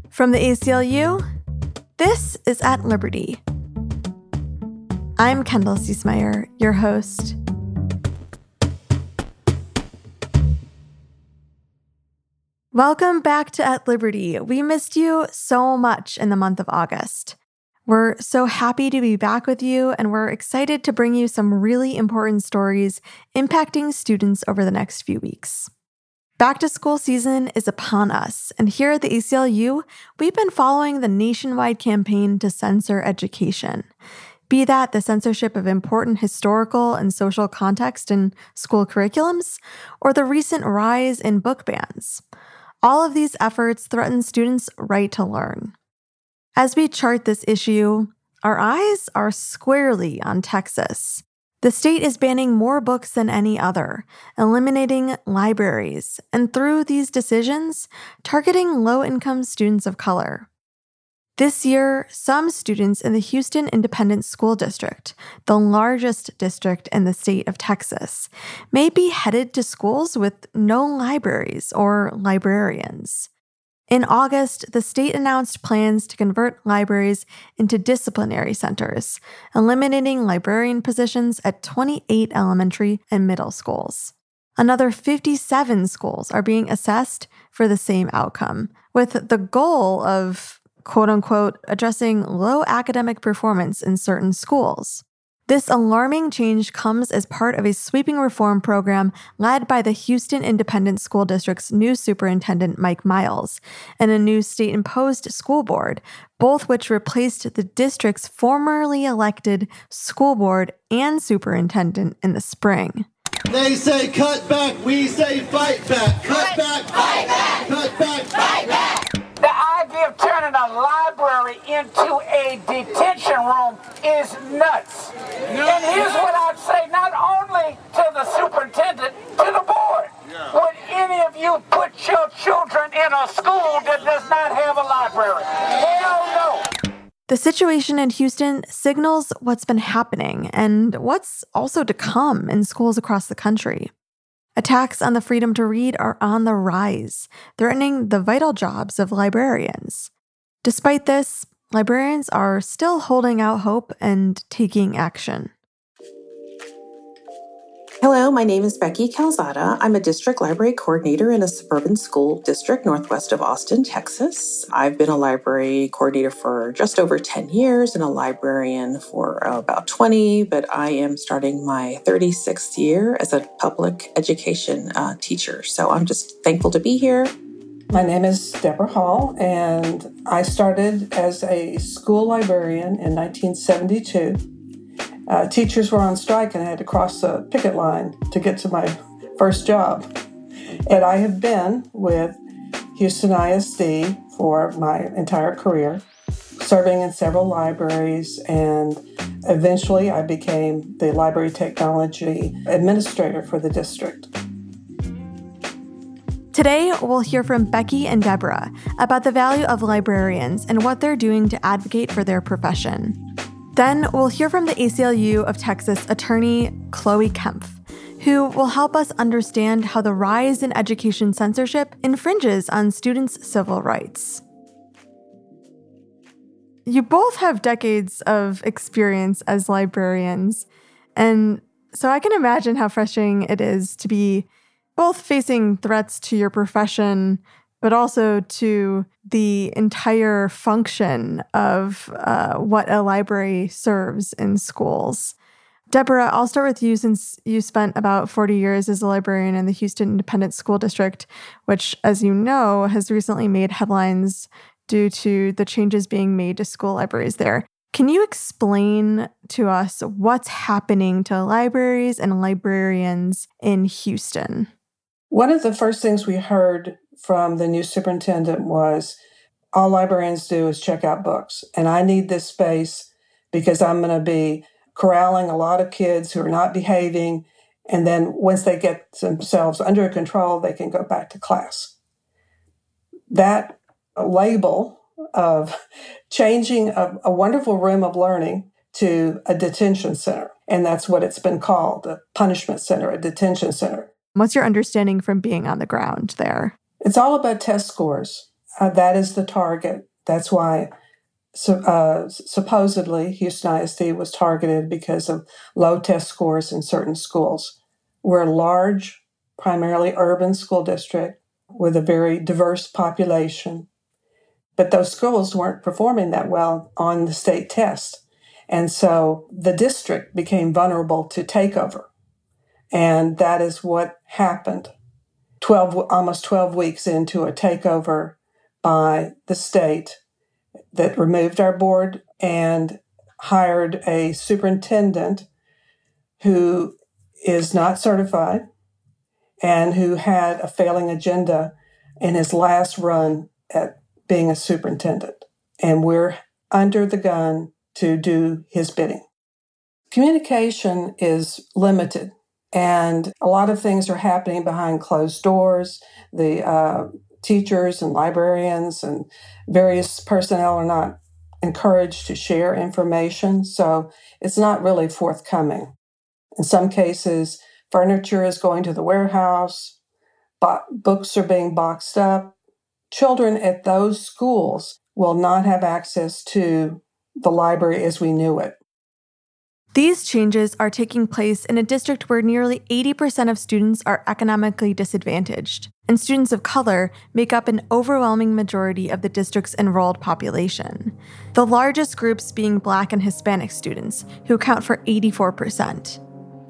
From the ACLU, this is At Liberty. I'm Kendall Ciesmeyer, your host. Welcome back to At Liberty. We missed you so much in the month of August. We're so happy to be back with you, and we're excited to bring you some really important stories impacting students over the next few weeks. Back to school season is upon us, and here at the ACLU, we've been following the nationwide campaign to censor education. Be that the censorship of important historical and social context in school curriculums, or the recent rise in book bans. All of these efforts threaten students' right to learn. As we chart this issue, our eyes are squarely on Texas. The state is banning more books than any other, eliminating libraries, and through these decisions, targeting low-income students of color. This year, some students in the Houston Independent School District, the largest district in the state of Texas, may be headed to schools with no libraries or librarians. In August, the state announced plans to convert libraries into disciplinary centers, eliminating librarian positions at 28 elementary and middle schools. Another 57 schools are being assessed for the same outcome, with the goal of, quote-unquote, addressing low academic performance in certain schools. This alarming change comes as part of a sweeping reform program led by the Houston Independent School District's new superintendent, Mike Miles, and a new state-imposed school board, both which replaced the district's formerly elected school board and superintendent in the spring. They say cut back, we say fight back. Cut back, fight back. Cut back, fight back. The idea of turning a library into a detention room is nuts. And here's what I'd say, not only to the superintendent, to the board. Would any of you put your children in a school that does not have a library? Hell no. The situation in Houston signals what's been happening and what's also to come in schools across the country. Attacks on the freedom to read are on the rise, threatening the vital jobs of librarians. Despite this, librarians are still holding out hope and taking action. Hello, my name is Becky Calzada. I'm a district library coordinator in a suburban school district northwest of Austin, Texas. I've been a library coordinator for just over 10 years and a librarian for about 20, but I am starting my 36th year as a public education teacher. So I'm just thankful to be here. My name is Deborah Hall, and I started as a school librarian in 1972. Teachers were on strike and I had to cross the picket line to get to my first job. And I have been with Houston ISD for my entire career, serving in several libraries, and eventually I became the library technology administrator for the district. Today, we'll hear from Becky and Deborah about the value of librarians and what they're doing to advocate for their profession. Then we'll hear from the ACLU of Texas attorney Chloe Kempf, who will help us understand how the rise in education censorship infringes on students' civil rights. You both have decades of experience as librarians, and so I can imagine how frustrating it is to be both facing threats to your profession, but also to the entire function of what a library serves in schools. Deborah, I'll start with you since you spent about 40 years as a librarian in the Houston Independent School District, which, as you know, has recently made headlines due to the changes being made to school libraries there. Can you explain to us what's happening to libraries and librarians in Houston? One of the first things we heard from the new superintendent was, all librarians do is check out books. And I need this space because I'm going to be corralling a lot of kids who are not behaving. And then once they get themselves under control, they can go back to class. That label of changing a wonderful room of learning to a detention center. And that's what it's been called, a punishment center, a detention center. What's your understanding from being on the ground there? It's all about test scores. that is the target. That's why supposedly Houston ISD was targeted because of low test scores in certain schools. We're a large, primarily urban school district with a very diverse population, but those schools weren't performing that well on the state test. And so the district became vulnerable to takeover. And that is what happened almost 12 weeks into a takeover by the state that removed our board and hired a superintendent who is not certified and who had a failing agenda in his last run at being a superintendent. And we're under the gun to do his bidding. Communication is limited, and a lot of things are happening behind closed doors. The teachers and librarians and various personnel are not encouraged to share information, so it's not really forthcoming. In some cases, furniture is going to the warehouse, books are being boxed up. Children at those schools will not have access to the library as we knew it. These changes are taking place in a district where nearly 80% of students are economically disadvantaged, and students of color make up an overwhelming majority of the district's enrolled population, the largest groups being Black and Hispanic students, who account for 84%.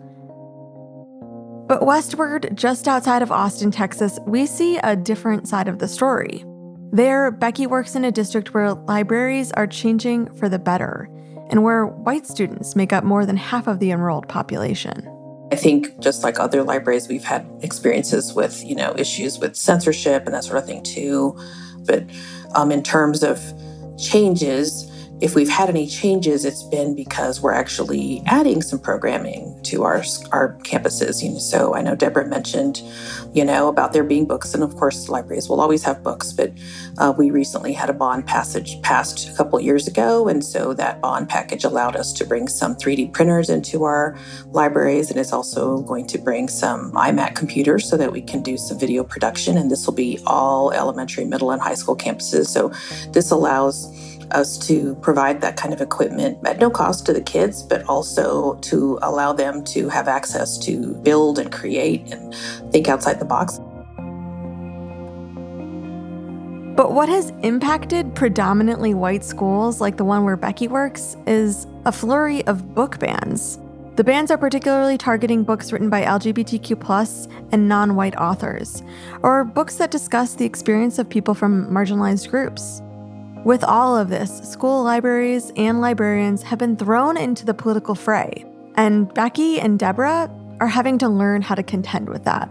But westward, just outside of Austin, Texas, we see a different side of the story. There, Becky works in a district where libraries are changing for the better, and where white students make up more than half of the enrolled population. I think just like other libraries, we've had experiences with, issues with censorship and that sort of thing too. But in terms of changes, if we've had any changes, it's been because we're actually adding some programming to our campuses. So I know Deborah mentioned, about there being books, and of course libraries will always have books, but we recently had a bond passage passed a couple of years ago, and so that bond package allowed us to bring some 3D printers into our libraries, and it's also going to bring some iMac computers so that we can do some video production, and this will be all elementary, middle, and high school campuses. So this allows us to provide that kind of equipment at no cost to the kids, but also to allow them to have access to build and create and think outside the box. But what has impacted predominantly white schools, like the one where Becky works, is a flurry of book bans. The bans are particularly targeting books written by LGBTQ+ and non-white authors, or books that discuss the experience of people from marginalized groups. With all of this, school libraries and librarians have been thrown into the political fray, and Becky and Deborah are having to learn how to contend with that.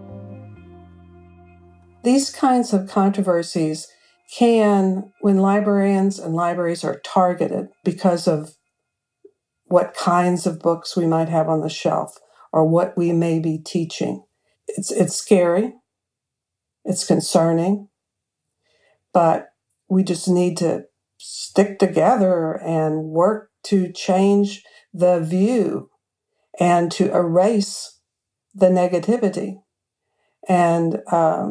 These kinds of controversies can, when librarians and libraries are targeted because of what kinds of books we might have on the shelf or what we may be teaching, it's scary, it's concerning, but we just need to stick together and work to change the view and to erase the negativity. And,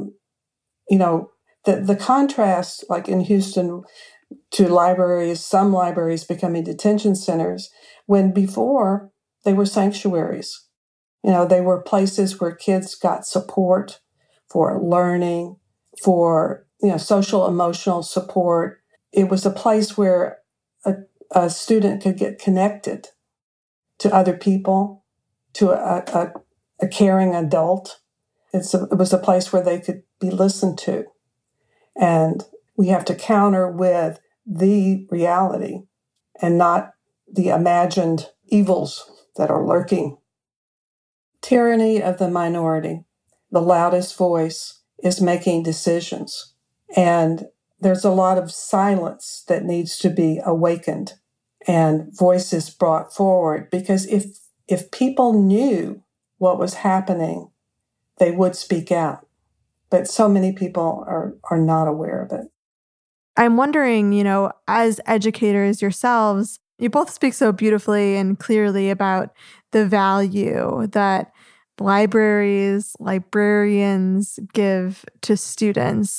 the contrast, like in Houston, to libraries, some libraries becoming detention centers, when before they were sanctuaries. They were places where kids got support for learning, for social, emotional support. It was a place where a student could get connected to other people, to a caring adult. It was a place where they could be listened to. And we have to counter with the reality and not the imagined evils that are lurking. Tyranny of the minority, the loudest voice, is making decisions. And there's a lot of silence that needs to be awakened and voices brought forward, because if people knew what was happening, they would speak out. But so many people are not aware of it. I'm wondering, as educators yourselves, you both speak so beautifully and clearly about the value that libraries, librarians give to students.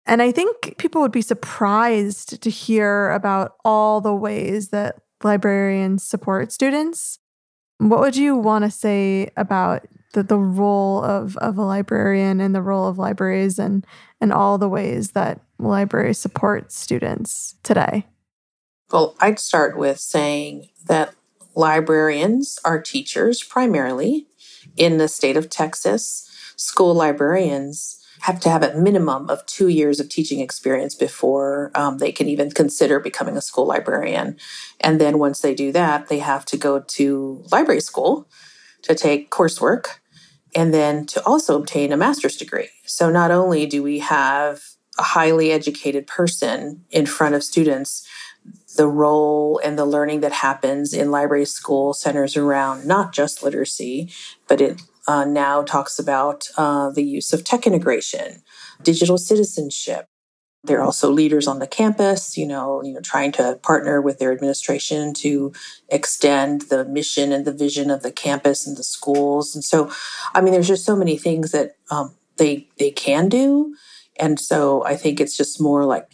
And I think people would be surprised to hear about all the ways that librarians support students. What would you want to say about the role of a librarian and the role of libraries and all the ways that libraries support students today? Well, I'd start with saying that librarians are teachers primarily. In the state of Texas, school librarians have to have a minimum of 2 years of teaching experience before they can even consider becoming a school librarian. And then once they do that, they have to go to library school to take coursework and then to also obtain a master's degree. So not only do we have a highly educated person in front of students, the role and the learning that happens in library school centers around not just literacy, but it now talks about the use of tech integration, digital citizenship. They're also leaders on the campus, trying to partner with their administration to extend the mission and the vision of the campus and the schools. And so, there's just so many things that they can do. And so I think it's just more like,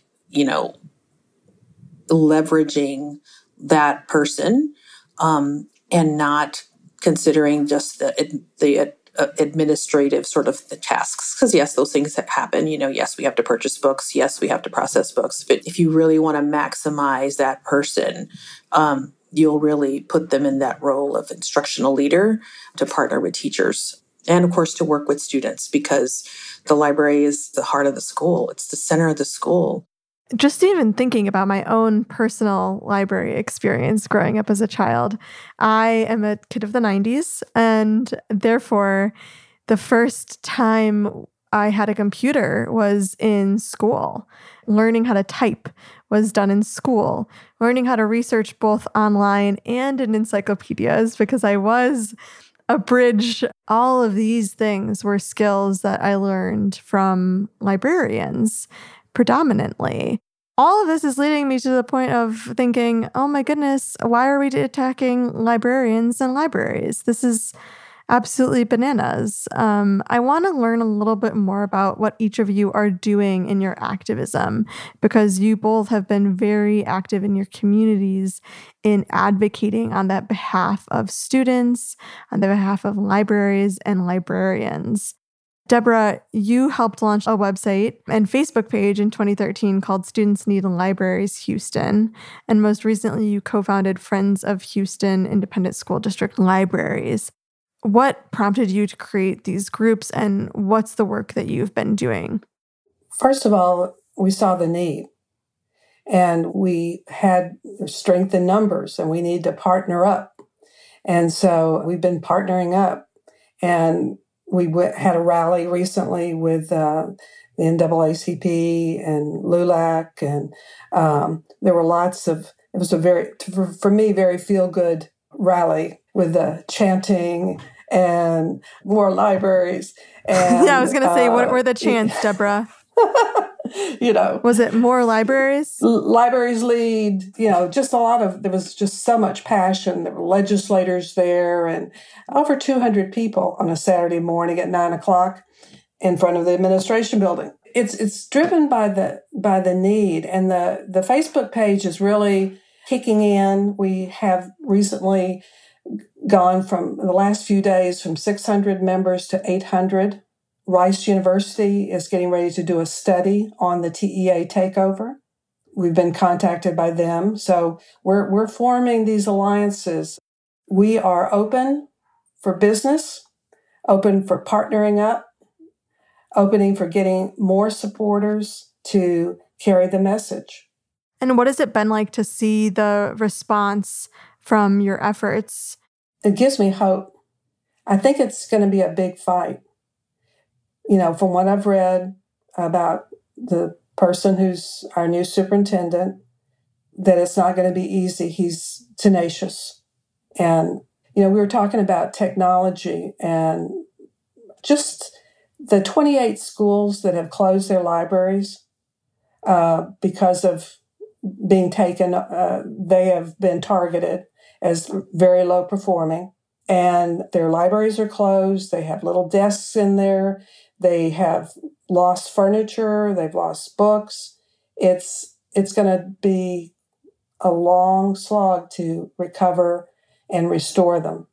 leveraging that person and not considering just the administrative sort of the tasks. Because yes, those things that happen, yes, we have to purchase books. Yes, we have to process books. But if you really want to maximize that person, you'll really put them in that role of instructional leader to partner with teachers. And of course, to work with students, because the library is the heart of the school. It's the center of the school. Just even thinking about my own personal library experience growing up as a child, I am a kid of the 90s, and therefore the first time I had a computer was in school. Learning how to type was done in school. Learning how to research both online and in encyclopedias, because I was abridged. All of these things were skills that I learned from librarians predominantly. All of this is leading me to the point of thinking, oh my goodness, why are we attacking librarians and libraries? This is absolutely bananas. I want to learn a little bit more about what each of you are doing in your activism, because you both have been very active in your communities in advocating on that behalf of students, on the behalf of libraries and librarians. Deborah, you helped launch a website and Facebook page in 2013 called Students Need Libraries Houston. And most recently, you co-founded Friends of Houston Independent School District Libraries. What prompted you to create these groups, and what's the work that you've been doing? First of all, we saw the need, and we had strength in numbers, and we need to partner up. And so we've been partnering up, and we had a rally recently with the NAACP and LULAC, and there were lots of, it was a very, for me, very feel-good rally with the chanting and more libraries. And, yeah, I was going to say, what were the chants, Deborah? Was it more libraries? Libraries lead, just a lot of, there was just so much passion. There were legislators there, and over 200 people on a Saturday morning at 9:00 in front of the administration building. It's driven by the need, and the Facebook page is really kicking in. We have recently gone from the last few days from 600 members to 800. Rice University is getting ready to do a study on the TEA takeover. We've been contacted by them. So we're forming these alliances. We are open for business, open for partnering up, opening for getting more supporters to carry the message. And what has it been like to see the response from your efforts? It gives me hope. I think it's going to be a big fight. From what I've read about the person who's our new superintendent, that it's not going to be easy. He's tenacious. And, we were talking about technology and just the 28 schools that have closed their libraries because of being taken, they have been targeted as very low performing. And their libraries are closed. They have little desks in there. They have lost furniture, they've lost books. It's going to be a long slog to recover and restore them.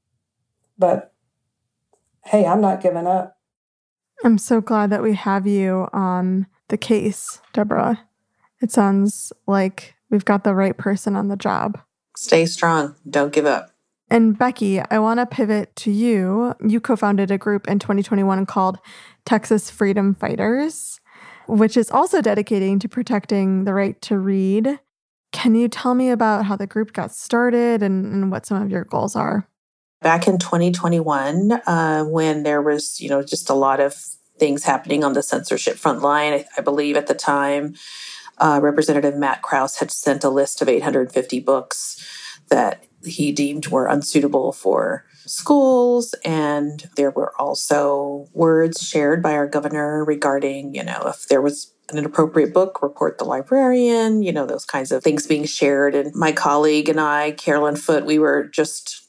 But hey, I'm not giving up. I'm so glad that we have you on the case, Deborah. It sounds like we've got the right person on the job. Stay strong. Don't give up. And Becky, I want to pivot to you. You co-founded a group in 2021 called Texas Freedom Fighters, which is also dedicating to protecting the right to read. Can you tell me about how the group got started and what some of your goals are? Back in 2021, when there was, just a lot of things happening on the censorship front line, I believe at the time, Representative Matt Krause had sent a list of 850 books that he deemed were unsuitable for schools. And there were also words shared by our governor regarding, if there was an inappropriate book, report the librarian, those kinds of things being shared. And my colleague and I, Carolyn Foote, we were just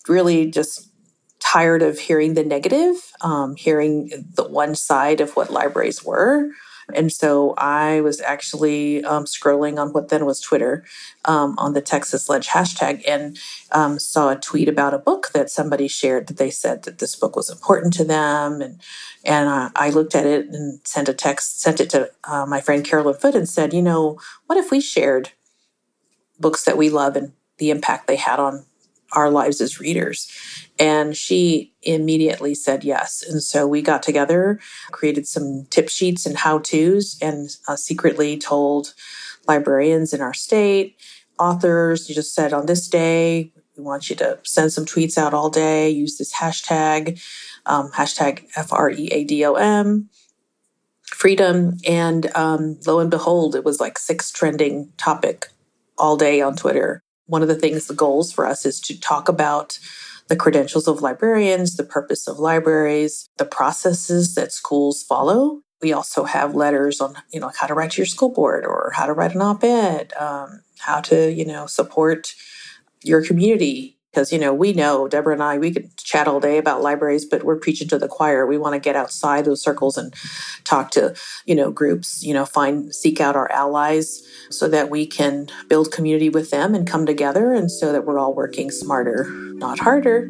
tired of hearing the negative, hearing the one side of what libraries were. And so I was actually scrolling on what then was Twitter on the Texas Ledge hashtag and saw a tweet about a book that somebody shared that they said that this book was important to them. And I looked at it and sent it to my friend Carolyn Foote and said, what if we shared books that we love and the impact they had on our lives as readers? And she immediately said yes. And so we got together, created some tip sheets and how-tos, and secretly told librarians in our state, authors, you just said on this day, we want you to send some tweets out all day, use this hashtag, hashtag FREADOM, freedom. And lo and behold, it was like 6th trending topic all day on Twitter. One of the goals for us is to talk about the credentials of librarians, the purpose of libraries, the processes that schools follow. We also have letters on, how to write to your school board or how to write an op-ed, how to, support your community. Because, we know, Deborah and I, we could chat all day about libraries, but we're preaching to the choir. We want to get outside those circles and talk to, groups, seek out our allies so that we can build community with them and come together, and so that we're all working smarter, not harder.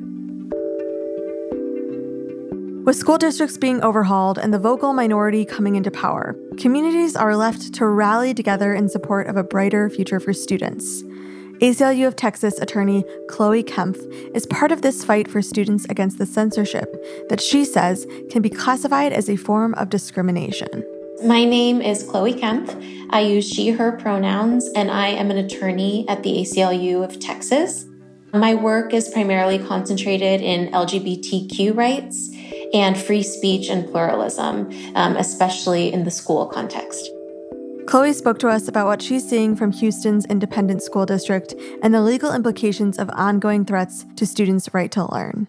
With school districts being overhauled and the vocal minority coming into power, communities are left to rally together in support of a brighter future for students. ACLU of Texas attorney Chloe Kempf is part of this fight for students against the censorship that she says can be classified as a form of discrimination. My name is Chloe Kempf. I use she, her pronouns, and I am an attorney at the ACLU of Texas. My work is primarily concentrated in LGBTQ rights and free speech and pluralism, especially in the school context. Chloe spoke to us about what she's seeing from Houston's independent school district and the legal implications of ongoing threats to students' right to learn.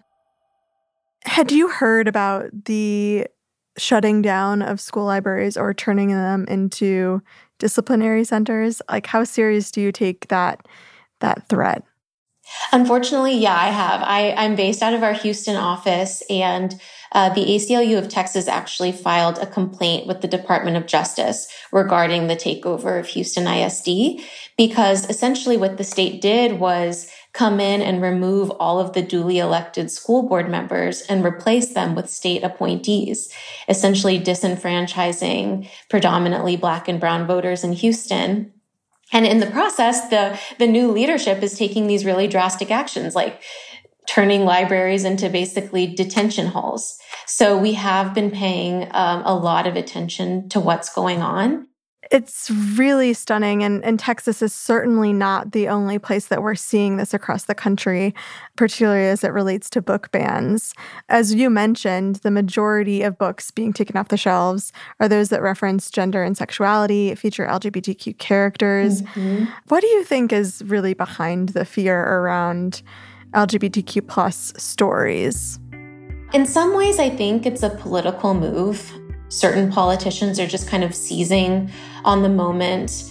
Had you heard about the shutting down of school libraries or turning them into disciplinary centers? Like, how serious do you take that threat? Unfortunately, yeah, I have. I'm based out of our Houston office, and the ACLU of Texas actually filed a complaint with the Department of Justice regarding the takeover of Houston ISD, because essentially what the state did was come in and remove all of the duly elected school board members and replace them with state appointees, essentially disenfranchising predominantly Black and brown voters in Houston. And in the process, the new leadership is taking these really drastic actions, like turning libraries into basically detention halls. So we have been paying a lot of attention to what's going on. It's really stunning, and Texas is certainly not the only place that we're seeing this across the country, particularly as it relates to book bans. As you mentioned, the majority of books being taken off the shelves are those that reference gender and sexuality, feature LGBTQ characters. Mm-hmm. What do you think is really behind the fear around LGBTQ plus stories? In some ways, I think it's a political move. Certain politicians are just kind of seizing on the moment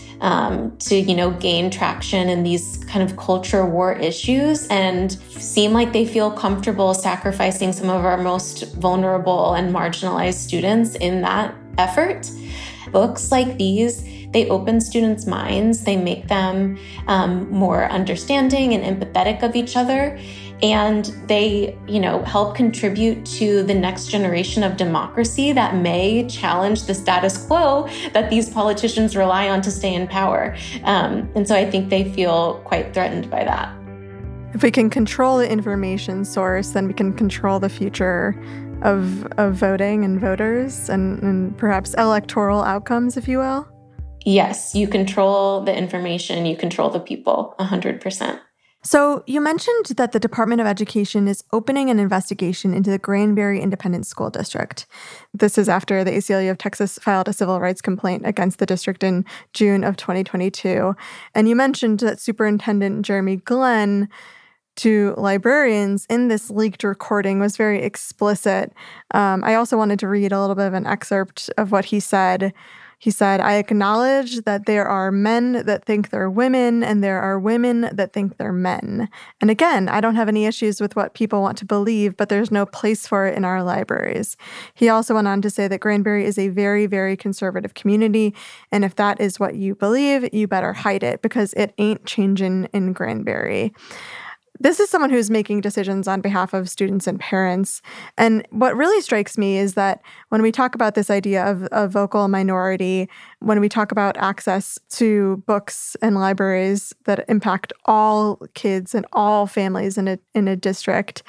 to, gain traction in these kind of culture war issues and seem like they feel comfortable sacrificing some of our most vulnerable and marginalized students in that effort. Books like these, they open students' minds, they make them more understanding and empathetic of each other, and they, help contribute to the next generation of democracy that may challenge the status quo that these politicians rely on to stay in power. And so I think they feel quite threatened by that. If we can control the information source, then we can control the future of voting and voters and perhaps electoral outcomes, if you will. Yes, you control the information, you control the people, 100%. So you mentioned that the Department of Education is opening an investigation into the Granbury Independent School District. This is after the ACLU of Texas filed a civil rights complaint against the district in June of 2022. And you mentioned that Superintendent Jeremy Glenn, to librarians in this leaked recording, was very explicit. I also wanted to read a little bit of an excerpt of what he said. He said, "I acknowledge that there are men that think they're women and there are women that think they're men. And again, I don't have any issues with what people want to believe, but there's no place for it in our libraries." He also went on to say that Granbury is a very, very conservative community. And if that is what you believe, you better hide it because it ain't changing in Granbury. This is someone who's making decisions on behalf of students and parents. And what really strikes me is that when we talk about this idea of a vocal minority, when we talk about access to books and libraries that impact all kids and all families in a district,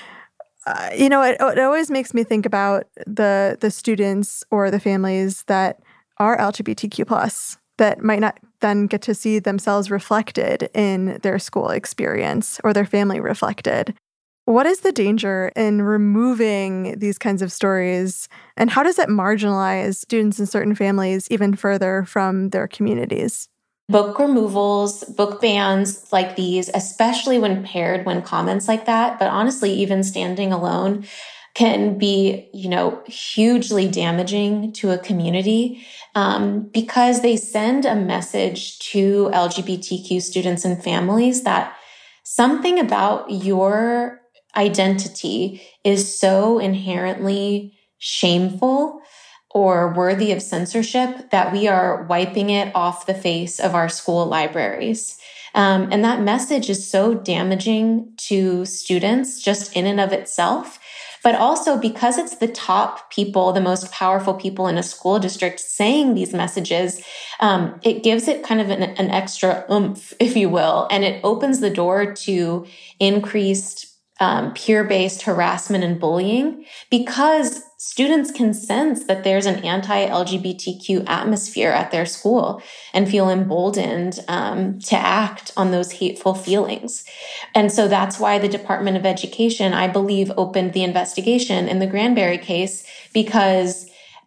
it always makes me think about the students or the families that are LGBTQ+, that might not then get to see themselves reflected in their school experience or their family reflected. What is the danger in removing these kinds of stories, and how does it marginalize students in certain families even further from their communities? Book removals, book bans like these, especially when paired when comments like that, but honestly, even standing alone, can be, hugely damaging to a community because they send a message to LGBTQ students and families that something about your identity is so inherently shameful or worthy of censorship that we are wiping it off the face of our school libraries. And that message is so damaging to students just in and of itself. But also because it's the top people, the most powerful people in a school district saying these messages, it gives it kind of an extra oomph, if you will, and it opens the door to increased peer-based harassment and bullying because students can sense that there's an anti-LGBTQ atmosphere at their school and feel emboldened to act on those hateful feelings. And so that's why the Department of Education, I believe, opened the investigation in the Granbury case, because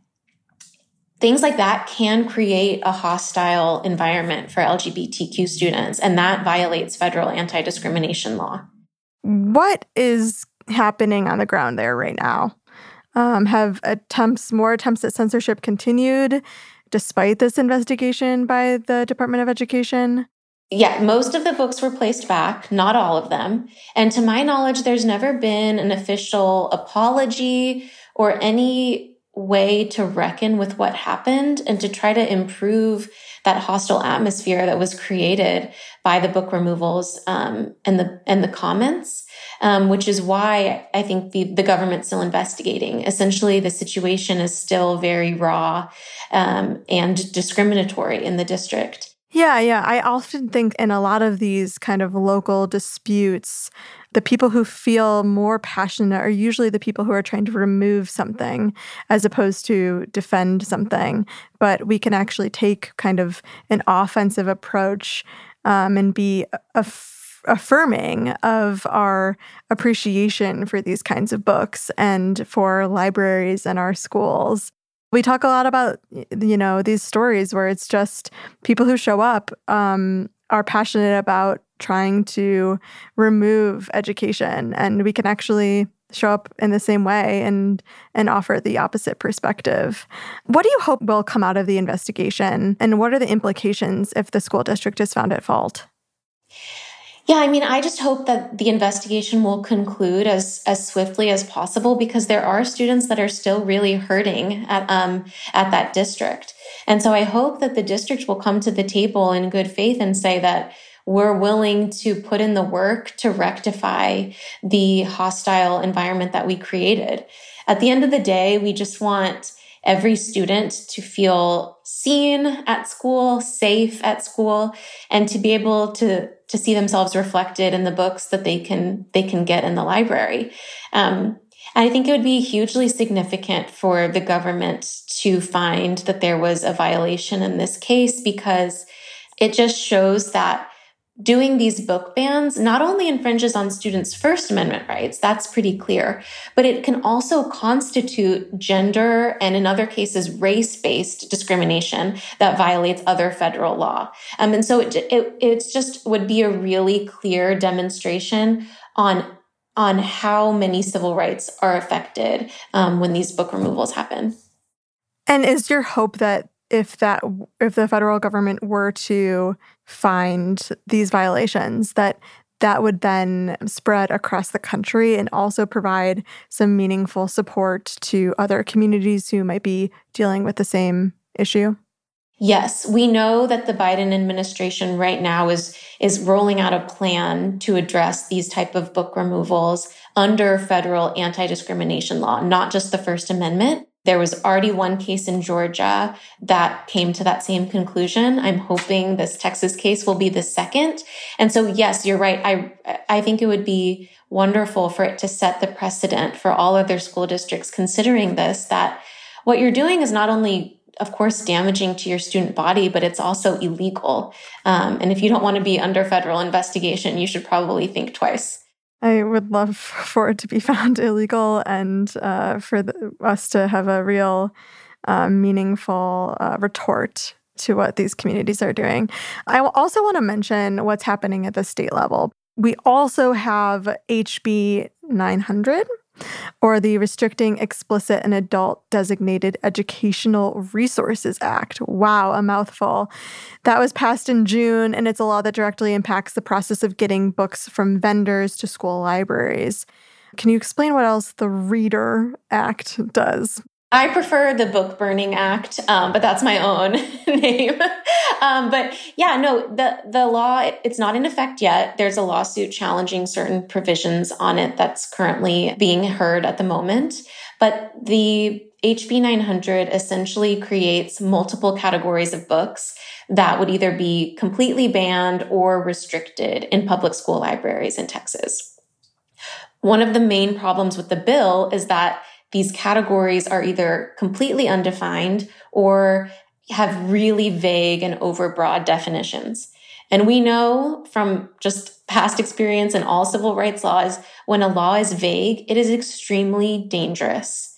things like that can create a hostile environment for LGBTQ students, and that violates federal anti-discrimination law. What is happening on the ground there right now? Have more attempts at censorship continued despite this investigation by the Department of Education? Yeah, most of the books were placed back, not all of them. And to my knowledge, there's never been an official apology or any way to reckon with what happened and to try to improve that hostile atmosphere that was created by the book removals and the comments, which is why I think the government's still investigating. Essentially, the situation is still very raw and discriminatory in the district. Yeah. I often think in a lot of these kind of local disputes, the people who feel more passionate are usually the people who are trying to remove something as opposed to defend something. But we can actually take kind of an offensive approach and be affirming of our appreciation for these kinds of books and for libraries and our schools. We talk a lot about, these stories where it's just people who show up are passionate about trying to remove education, and we can actually show up in the same way and offer the opposite perspective. What do you hope will come out of the investigation, and what are the implications if the school district is found at fault? Yeah, I mean, I just hope that the investigation will conclude as swiftly as possible, because there are students that are still really hurting at that district. And so I hope that the district will come to the table in good faith and say that we're willing to put in the work to rectify the hostile environment that we created. At the end of the day, we just want every student to feel seen at school, safe at school, and to be able to see themselves reflected in the books that they can get in the library. And I think it would be hugely significant for the government to find that there was a violation in this case, because it just shows that doing these book bans not only infringes on students' First Amendment rights, that's pretty clear, but it can also constitute gender and, in other cases, race-based discrimination that violates other federal law. And so it just would be a really clear demonstration on how many civil rights are affected when these book removals happen. And is your hope that if the federal government were to find these violations, that would then spread across the country and also provide some meaningful support to other communities who might be dealing with the same issue? Yes, we know that the Biden administration right now is rolling out a plan to address these type of book removals under federal anti-discrimination law, not just the First Amendment. There was already one case in Georgia that came to that same conclusion. I'm hoping this Texas case will be the second. And so, yes, you're right. I think it would be wonderful for it to set the precedent for all other school districts considering this, that what you're doing is not only, of course, damaging to your student body, but it's also illegal. And if you don't want to be under federal investigation, you should probably think twice. I would love for it to be found illegal and for us to have a real meaningful retort to what these communities are doing. I also want to mention what's happening at the state level. We also have HB 900, or the Restricting Explicit and Adult Designated Educational Resources Act. Wow, a mouthful. That was passed in June, and it's a law that directly impacts the process of getting books from vendors to school libraries. Can you explain what else the Reader Act does? I prefer the Book Burning Act, but that's my own name. But yeah, no, the law, it's not in effect yet. There's a lawsuit challenging certain provisions on it that's currently being heard at the moment. But the HB 900 essentially creates multiple categories of books that would either be completely banned or restricted in public school libraries in Texas. One of the main problems with the bill is that these categories are either completely undefined or have really vague and overbroad definitions. And we know from just past experience in all civil rights laws, when a law is vague, it is extremely dangerous.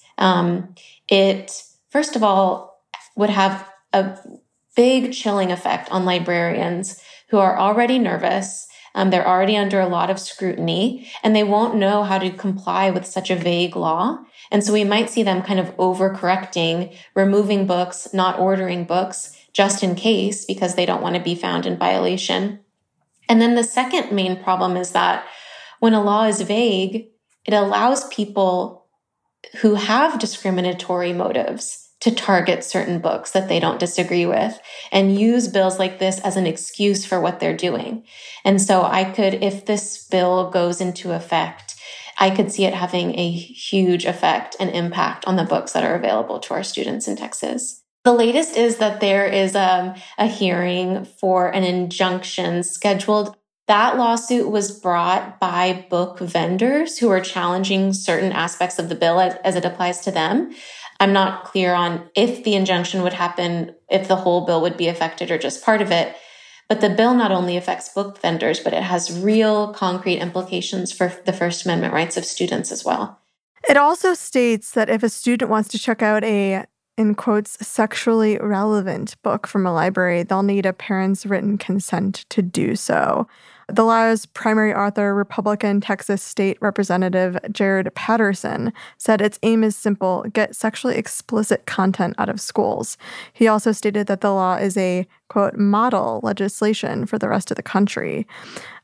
It, first of all, would have a big chilling effect on librarians who are already nervous. They're already under a lot of scrutiny, and they won't know how to comply with such a vague law. And so we might see them kind of overcorrecting, removing books, not ordering books, just in case, because they don't want to be found in violation. And then the second main problem is that when a law is vague, it allows people who have discriminatory motives to target certain books that they don't disagree with and use bills like this as an excuse for what they're doing. And so if this bill goes into effect, I could see it having a huge effect and impact on the books that are available to our students in Texas. The latest is that there is a hearing for an injunction scheduled. That lawsuit was brought by book vendors who are challenging certain aspects of the bill as it applies to them. I'm not clear on if the injunction would happen, if the whole bill would be affected or just part of it. But the bill not only affects book vendors, but it has real concrete implications for the First Amendment rights of students as well. It also states that if a student wants to check out a, in quotes, sexually relevant book from a library, they'll need a parent's written consent to do so. The law's primary author, Republican Texas State Representative Jared Patterson, said its aim is simple: get sexually explicit content out of schools. He also stated that the law is a, quote, model legislation for the rest of the country.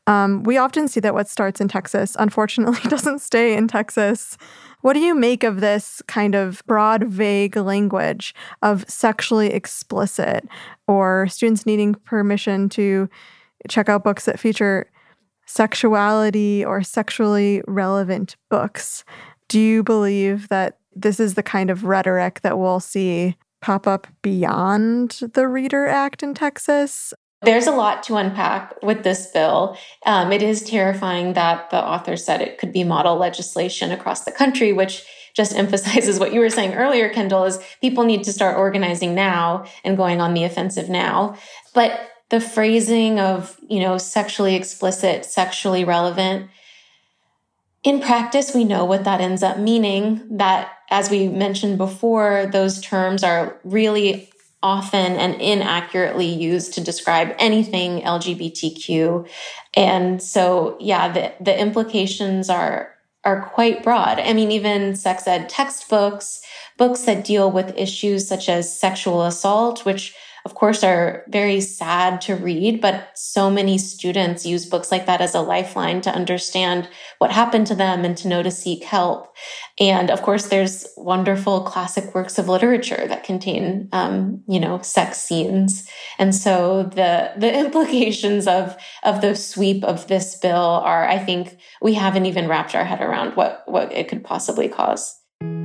We often see that what starts in Texas, unfortunately, doesn't stay in Texas. What do you make of this kind of broad, vague language of sexually explicit or students needing permission to check out books that feature sexuality or sexually relevant books? Do you believe that this is the kind of rhetoric that we'll see pop up beyond the Reader Act in Texas? There's a lot to unpack with this bill. It is terrifying that the author said it could be model legislation across the country, which just emphasizes what you were saying earlier, Kendall, is people need to start organizing now and going on the offensive now. But the phrasing of, sexually explicit, sexually relevant, in practice, we know what that ends up meaning, that, as we mentioned before, those terms are really often and inaccurately used to describe anything LGBTQ. And so, the implications are quite broad. I mean, even sex ed textbooks, books that deal with issues such as sexual assault, which of course are very sad to read, but so many students use books like that as a lifeline to understand what happened to them and to know to seek help. And of course, there's wonderful classic works of literature that contain, sex scenes. And so the implications of the sweep of this bill are, I think, we haven't even wrapped our head around what it could possibly cause.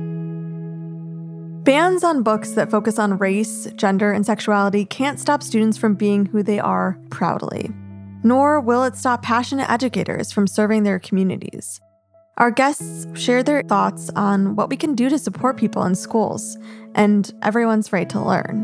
Bans on books that focus on race, gender, and sexuality can't stop students from being who they are proudly. Nor will it stop passionate educators from serving their communities. Our guests share their thoughts on what we can do to support people in schools and everyone's right to learn.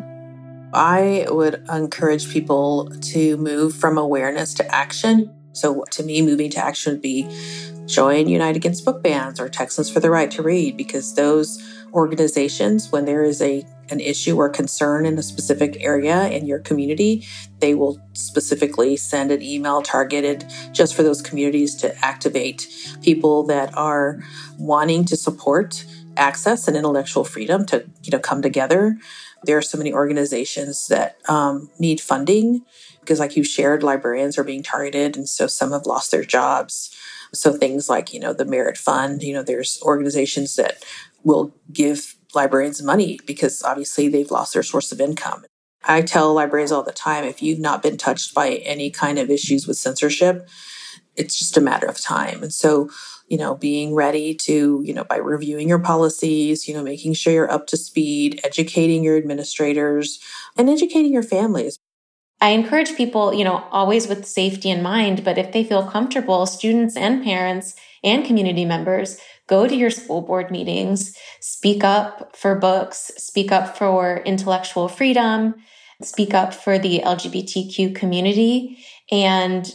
I would encourage people to move from awareness to action. So to me, moving to action would be join Unite Against Book Bans or Texans for the Right to Read, because those organizations, when there is an issue or concern in a specific area in your community, they will specifically send an email targeted just for those communities to activate people that are wanting to support access and intellectual freedom to come together. There are so many organizations that need funding because, like you shared, librarians are being targeted, and so some have lost their jobs. So things like, the Merit Fund, there's organizations that will give librarians money because obviously they've lost their source of income. I tell librarians all the time, if you've not been touched by any kind of issues with censorship, it's just a matter of time. And so, being ready to, by reviewing your policies, making sure you're up to speed, educating your administrators and educating your families. I encourage people, always with safety in mind, but if they feel comfortable, students and parents and community members, go to your school board meetings, speak up for books, speak up for intellectual freedom, speak up for the LGBTQ community, and,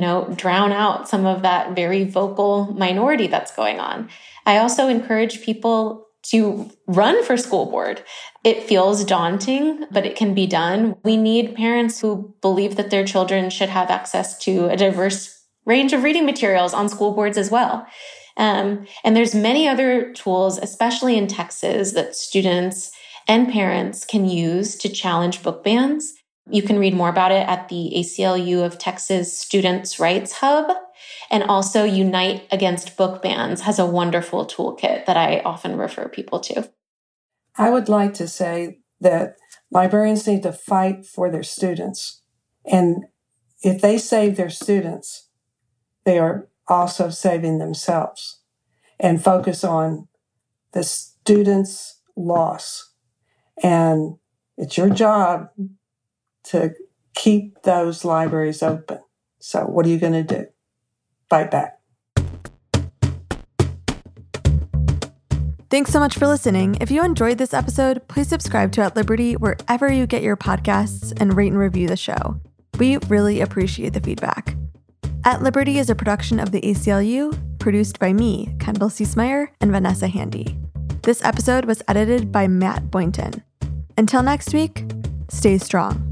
drown out some of that very vocal minority that's going on. I also encourage people to run for school board. It feels daunting, but it can be done. We need parents who believe that their children should have access to a diverse range of reading materials on school boards as well. And there's many other tools, especially in Texas, that students and parents can use to challenge book bans. You can read more about it at the ACLU of Texas Students' Rights Hub. And also Unite Against Book Bans has a wonderful toolkit that I often refer people to. I would like to say that librarians need to fight for their students. And if they save their students, they are also saving themselves, and focus on the students' loss. And it's your job to keep those libraries open. So what are you going to do? Fight back. Thanks so much for listening. If you enjoyed this episode, please subscribe to At Liberty wherever you get your podcasts and rate and review the show. We really appreciate the feedback. At Liberty is a production of the ACLU, produced by me, Kendall Ciesmeyer, and Vanessa Handy. This episode was edited by Matt Boynton. Until next week, stay strong.